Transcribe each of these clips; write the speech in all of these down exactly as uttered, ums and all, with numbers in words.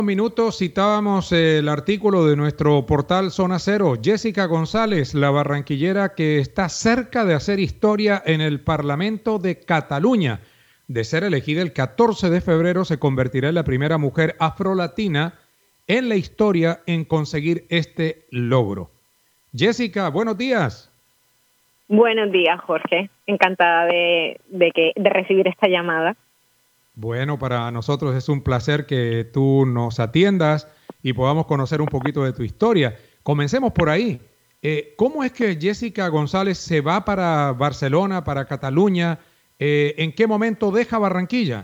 Minutos citábamos el artículo de nuestro portal Zona Cero. Jessica González, la barranquillera que está cerca de hacer historia en el Parlamento de Cataluña. De ser elegida el catorce de febrero, se convertirá en la primera mujer afrolatina en la historia en conseguir este logro. Jessica, buenos días. Buenos días, Jorge. Encantada de, de, que, de recibir esta llamada. Bueno, para nosotros es un placer que tú nos atiendas y podamos conocer un poquito de tu historia. Comencemos por ahí. Eh, ¿Cómo es que Jessica González se va para Barcelona, para Cataluña? Eh, ¿En qué momento deja Barranquilla?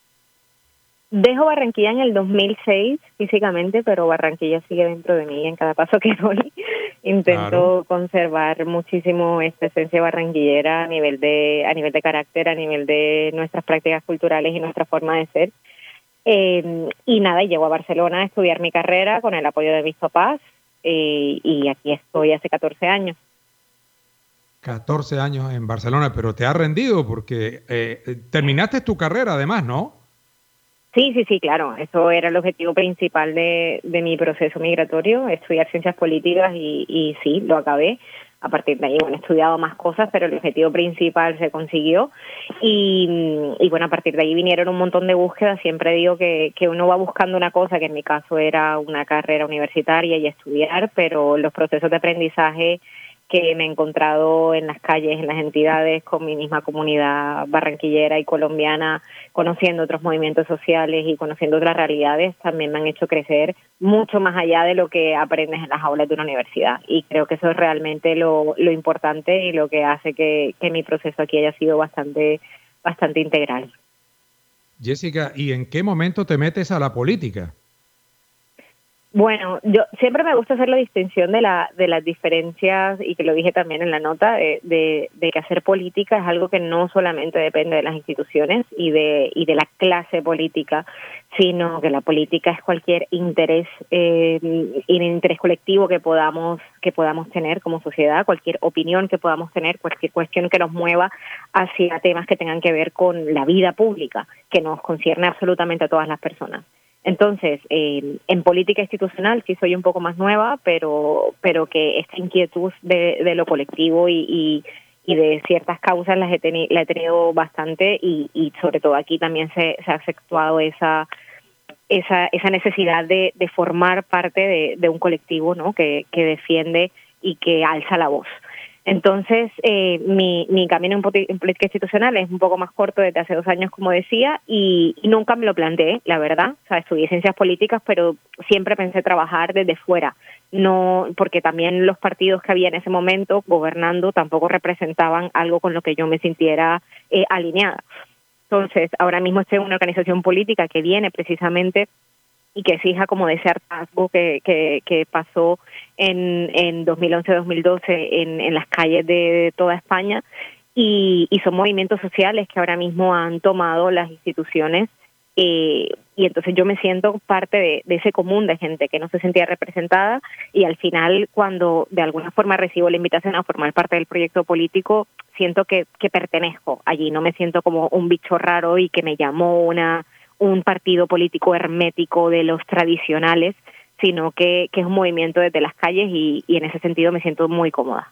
Dejo Barranquilla en el dos mil seis físicamente, pero Barranquilla sigue dentro de mí en cada paso que doy. Intento claro. conservar muchísimo esta esencia barranquillera a nivel de a nivel de carácter, a nivel de nuestras prácticas culturales y nuestra forma de ser. Eh, y nada, llego a Barcelona a estudiar mi carrera con el apoyo de mis papás eh, y aquí estoy hace catorce años. catorce años en Barcelona, pero te has rendido porque eh, terminaste tu carrera además, ¿no? Sí, sí, sí, claro. Eso era el objetivo principal de, de mi proceso migratorio, estudiar ciencias políticas y, y sí, lo acabé. A partir de ahí, bueno, he estudiado más cosas, pero el objetivo principal se consiguió. Y, y bueno, a partir de ahí vinieron un montón de búsquedas. Siempre digo que, que uno va buscando una cosa, que en mi caso era una carrera universitaria y estudiar, pero los procesos de aprendizaje que me he encontrado en las calles, en las entidades, con mi misma comunidad barranquillera y colombiana, conociendo otros movimientos sociales y conociendo otras realidades, también me han hecho crecer mucho más allá de lo que aprendes en las aulas de una universidad. Y creo que eso es realmente lo, lo importante y lo que hace que, que mi proceso aquí haya sido bastante, bastante integral. Jessica, ¿y en qué momento te metes a la política? Bueno, yo siempre me gusta hacer la distinción de la de las diferencias, y que lo dije también en la nota, de, de, de que hacer política es algo que no solamente depende de las instituciones y de y de la clase política, sino que la política es cualquier interés eh, interés colectivo que podamos que podamos tener como sociedad, cualquier opinión que podamos tener, cualquier cuestión que nos mueva hacia temas que tengan que ver con la vida pública, que nos concierne absolutamente a todas las personas. Entonces, eh, en política institucional sí soy un poco más nueva, pero pero que esta inquietud de, de lo colectivo y, y, y de ciertas causas las he teni- la he tenido bastante y, y sobre todo aquí también se, se ha acentuado esa esa esa necesidad de, de formar parte de, de un colectivo, ¿no? que, que defiende y que alza la voz. Entonces, eh, mi, mi camino en, poti- en política institucional es un poco más corto desde hace dos años, como decía, y, y nunca me lo planteé, la verdad. O sea, estudié ciencias políticas, pero siempre pensé trabajar desde fuera. No, porque también los partidos que había en ese momento gobernando tampoco representaban algo con lo que yo me sintiera eh, alineada. Entonces, ahora mismo estoy en una organización política que viene precisamente y que exija como de ese hartazgo que, que, que pasó en, en dos mil once dos mil doce en, en las calles de toda España, y, y son movimientos sociales que ahora mismo han tomado las instituciones, eh, y entonces yo me siento parte de, de ese común de gente que no se sentía representada, y al final, cuando de alguna forma recibo la invitación a formar parte del proyecto político, siento que, que pertenezco allí, no me siento como un bicho raro y que me llamó una un partido político hermético de los tradicionales, sino que, que es un movimiento desde las calles y, y en ese sentido me siento muy cómoda.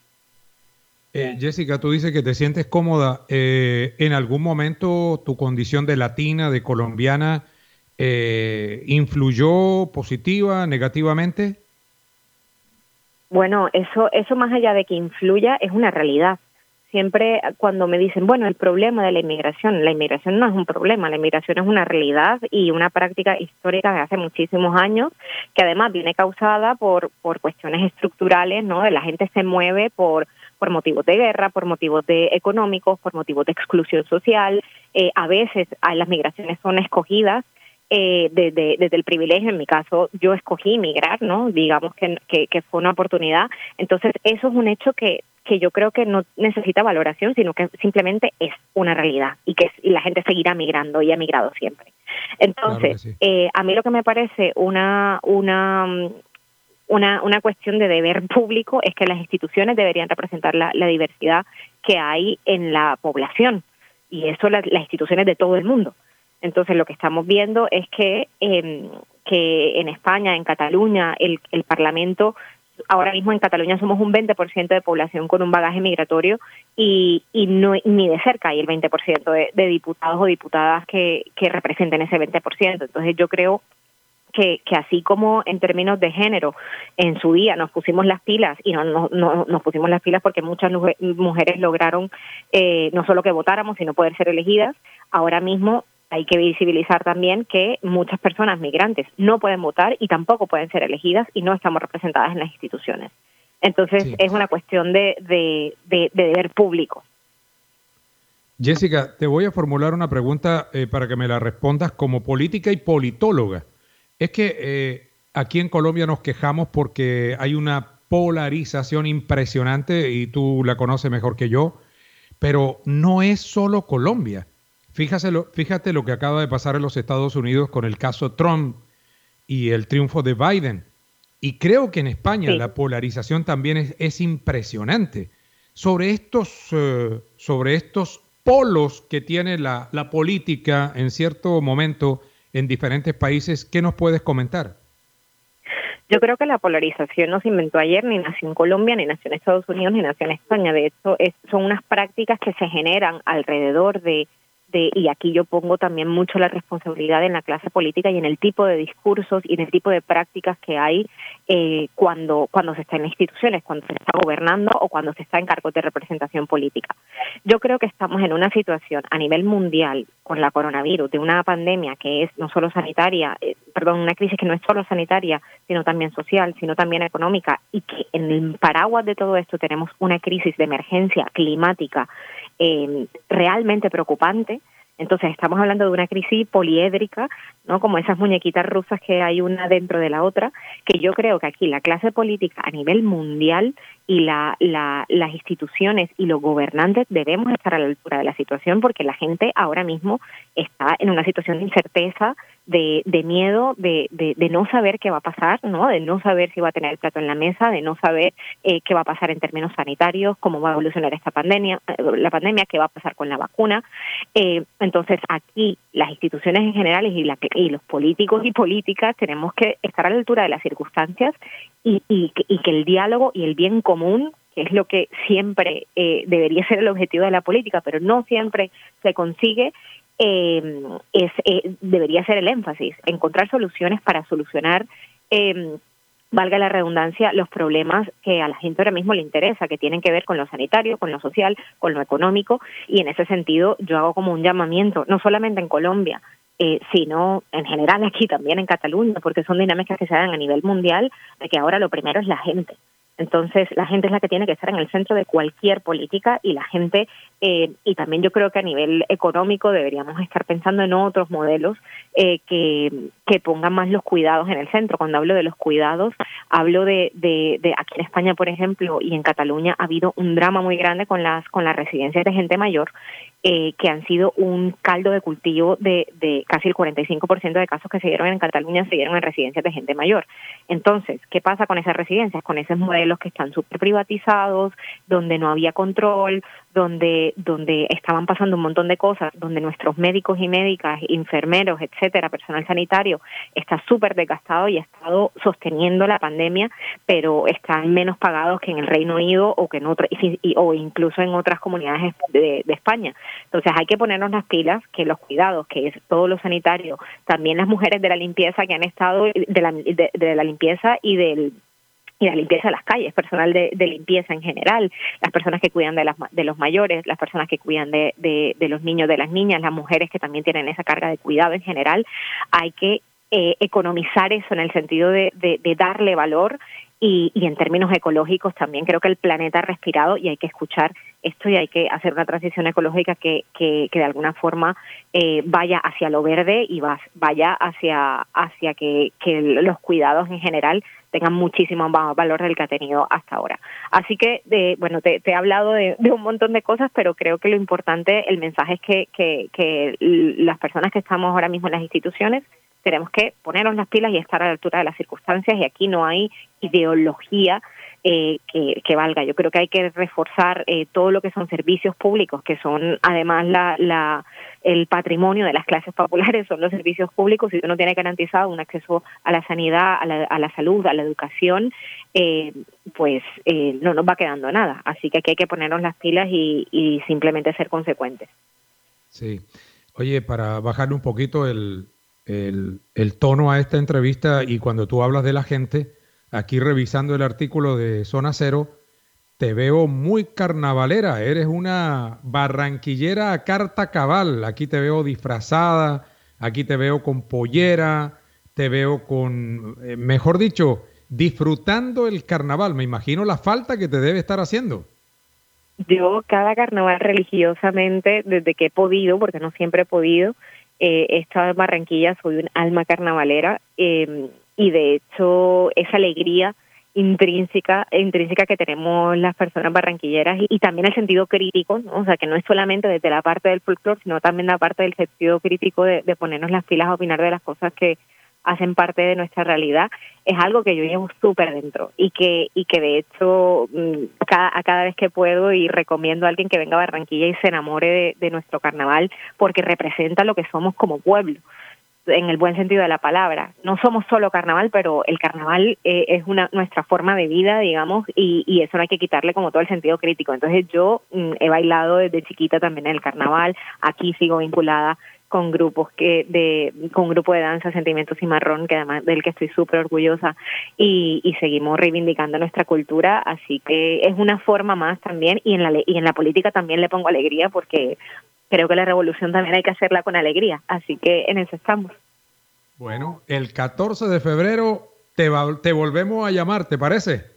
Eh, Jessica, tú dices que te sientes cómoda. Eh, ¿En algún momento tu condición de latina, de colombiana, eh, influyó positiva, negativamente? Bueno, eso, eso más allá de que influya, es una realidad. Siempre cuando me dicen, bueno, el problema de la inmigración, la inmigración no es un problema, la inmigración es una realidad y una práctica histórica de hace muchísimos años, que además viene causada por, por cuestiones estructurales, ¿no? La gente se mueve por, por motivos de guerra, por motivos de económicos, por motivos de exclusión social. Eh, a veces a, las migraciones son escogidas, Eh, desde, desde el privilegio. En mi caso, yo escogí migrar, ¿no? Digamos que, que, que fue una oportunidad. Entonces, eso es un hecho que, que yo creo que no necesita valoración, sino que simplemente es una realidad y que y la gente seguirá migrando y ha migrado siempre. Entonces, claro que sí. eh, a mí lo que me parece una una una una cuestión de deber público es que las instituciones deberían representar la, la diversidad que hay en la población, y eso la, las instituciones de todo el mundo. Entonces, lo que estamos viendo es que eh, que en España, en Cataluña, el, el Parlamento, ahora mismo en Cataluña somos un veinte por ciento de población con un bagaje migratorio y, y no ni de cerca hay el veinte por ciento de, de diputados o diputadas que, que representen ese veinte por ciento. Entonces yo creo que, que así como en términos de género, en su día nos pusimos las pilas, y no, no, no nos pusimos las pilas porque muchas mujeres lograron eh, no solo que votáramos, sino poder ser elegidas, ahora mismo hay que visibilizar también que muchas personas migrantes no pueden votar y tampoco pueden ser elegidas y no estamos representadas en las instituciones. Entonces sí, es una cuestión de, de, de, de deber público. Jessica, te voy a formular una pregunta eh, para que me la respondas como política y politóloga. Es que eh, aquí en Colombia nos quejamos porque hay una polarización impresionante y tú la conoces mejor que yo, pero no es solo Colombia. Fíjate lo, fíjate lo que acaba de pasar en los Estados Unidos con el caso Trump y el triunfo de Biden. Y creo que en España sí, la polarización también es, es impresionante. Sobre estos, uh, sobre estos polos que tiene la, la política en cierto momento en diferentes países, ¿qué nos puedes comentar? Yo creo que la polarización no se inventó ayer, ni nació en Colombia, ni nació en Estados Unidos, ni nació en España. De hecho, es, son unas prácticas que se generan alrededor de De, y aquí yo pongo también mucho la responsabilidad en la clase política y en el tipo de discursos y en el tipo de prácticas que hay eh, cuando, cuando se está en instituciones, cuando se está gobernando o cuando se está en cargos de representación política. Yo creo que estamos en una situación a nivel mundial con la coronavirus, de una pandemia que es no solo sanitaria, eh, perdón, una crisis que no es solo sanitaria, sino también social, sino también económica, y que en el paraguas de todo esto tenemos una crisis de emergencia climática eh, realmente preocupante. Entonces estamos hablando de una crisis poliédrica, ¿no? Como esas muñequitas rusas que hay una dentro de la otra, que yo creo que aquí la clase política a nivel mundial y la, la, las instituciones y los gobernantes debemos estar a la altura de la situación, porque la gente ahora mismo está en una situación de incerteza, de, de miedo, de, de, de no saber qué va a pasar, ¿no? De no saber si va a tener el plato en la mesa, de no saber eh, qué va a pasar en términos sanitarios, cómo va a evolucionar esta pandemia, la pandemia, qué va a pasar con la vacuna. Eh, entonces aquí las instituciones en general y, la, y los políticos y políticas tenemos que estar a la altura de las circunstancias y, y, y que el diálogo y el bien común, que es lo que siempre eh, debería ser el objetivo de la política, pero no siempre se consigue, eh, es eh, debería ser el énfasis, encontrar soluciones para solucionar, eh, valga la redundancia, los problemas que a la gente ahora mismo le interesa, que tienen que ver con lo sanitario, con lo social, con lo económico, y en ese sentido yo hago como un llamamiento, no solamente en Colombia, Eh, sino en general aquí también en Cataluña, porque son dinámicas que se dan a nivel mundial, de que ahora lo primero es la gente. Entonces, la gente es la que tiene que estar en el centro de cualquier política y la gente, eh, y también yo creo que a nivel económico deberíamos estar pensando en otros modelos eh, que, que pongan más los cuidados en el centro. Cuando hablo de los cuidados, hablo de, de, de aquí en España, por ejemplo, y en Cataluña ha habido un drama muy grande con las, con las residencias de gente mayor, eh, que han sido un caldo de cultivo de, de casi el cuarenta y cinco por ciento de casos que se dieron en Cataluña se dieron en residencias de gente mayor. Entonces, ¿qué pasa con esas residencias? Con esos modelos que están súper privatizados, donde no había control, donde donde estaban pasando un montón de cosas, donde nuestros médicos y médicas, enfermeros, etcétera, personal sanitario, está súper desgastado y ha estado sosteniendo la pandemia, pero están menos pagados que en el Reino Unido o que en otro, y, y, o incluso en otras comunidades de, de España. Entonces hay que ponernos las pilas, que los cuidados, que es todo lo sanitario, también las mujeres de la limpieza que han estado, de la, de, de la limpieza y del y la limpieza de las calles, personal de, de limpieza en general, las personas que cuidan de, las, de los mayores, las personas que cuidan de, de, de los niños, de las niñas, las mujeres que también tienen esa carga de cuidado en general. Hay que eh, economizar eso en el sentido de, de, de darle valor y, y en términos ecológicos también creo que el planeta ha respirado y hay que escuchar esto y hay que hacer una transición ecológica que, que, que de alguna forma eh, vaya hacia lo verde y va, vaya hacia, hacia que, que los cuidados en general tengan muchísimo más valor del que ha tenido hasta ahora. Así que, de, bueno, te, te he hablado de, de un montón de cosas, pero creo que lo importante, el mensaje es que, que, que las personas que estamos ahora mismo en las instituciones tenemos que ponernos las pilas y estar a la altura de las circunstancias, y aquí no hay ideología eh, que, que valga. Yo creo que hay que reforzar eh, todo lo que son servicios públicos, que son además la, la el patrimonio de las clases populares, son los servicios públicos. Si uno tiene garantizado un acceso a la sanidad, a la, a la salud, a la educación, eh, pues eh, no nos va quedando nada. Así que aquí hay que ponernos las pilas y, y simplemente ser consecuentes. Sí. Oye, para bajarle un poquito el, el, el tono a esta entrevista, y cuando tú hablas de la gente, aquí revisando el artículo de Zona Cero, te veo muy carnavalera. Eres una barranquillera a carta cabal. Aquí te veo disfrazada, aquí te veo con pollera, te veo con, eh, mejor dicho, disfrutando el carnaval. Me imagino la falta que te debe estar haciendo. Yo cada carnaval religiosamente, desde que he podido, porque no siempre he podido, eh, he estado en Barranquilla, soy un alma carnavalera, eh, y de hecho esa alegría intrínseca intrínseca que tenemos las personas barranquilleras, y, y también el sentido crítico, ¿no? O sea, que no es solamente desde la parte del folclore, sino también la parte del sentido crítico de, de ponernos las pilas a opinar de las cosas que hacen parte de nuestra realidad, es algo que yo llevo súper dentro y que y que de hecho cada, a cada vez que puedo, y recomiendo a alguien que venga a Barranquilla y se enamore de, de nuestro carnaval, porque representa lo que somos como pueblo, en el buen sentido de la palabra. No somos solo carnaval, pero el carnaval eh, es una nuestra forma de vida, digamos, y, y eso no hay que quitarle como todo el sentido crítico. Entonces yo mm, he bailado desde chiquita también en el carnaval, aquí sigo vinculada con grupos que de con un grupo de danza Sentimiento Cimarrón, que además del que estoy súper orgullosa, y, y seguimos reivindicando nuestra cultura, así que es una forma más también, y en la y en la política también le pongo alegría, porque creo que la revolución también hay que hacerla con alegría, así que en eso estamos. Bueno, el catorce de febrero te, va, te volvemos a llamar, ¿te parece?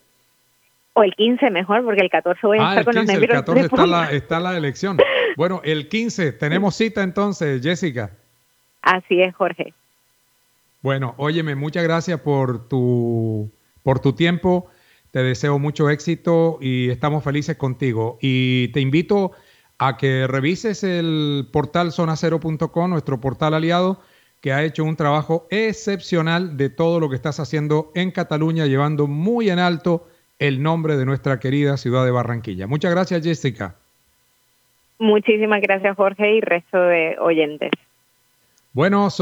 O el quince mejor, porque el catorce voy a ah, estar con quince, los nervios. El catorce está la, está la elección. Bueno, el quince tenemos cita entonces, Jessica. Así es, Jorge. Bueno, óyeme, muchas gracias por tu, por tu tiempo. Te deseo mucho éxito y estamos felices contigo. Y te invito a que revises el portal zona cero punto com, nuestro portal aliado, que ha hecho un trabajo excepcional de todo lo que estás haciendo en Cataluña, llevando muy en alto el nombre de nuestra querida ciudad de Barranquilla. Muchas gracias, Jessica. Muchísimas gracias, Jorge, y resto de oyentes. Bueno,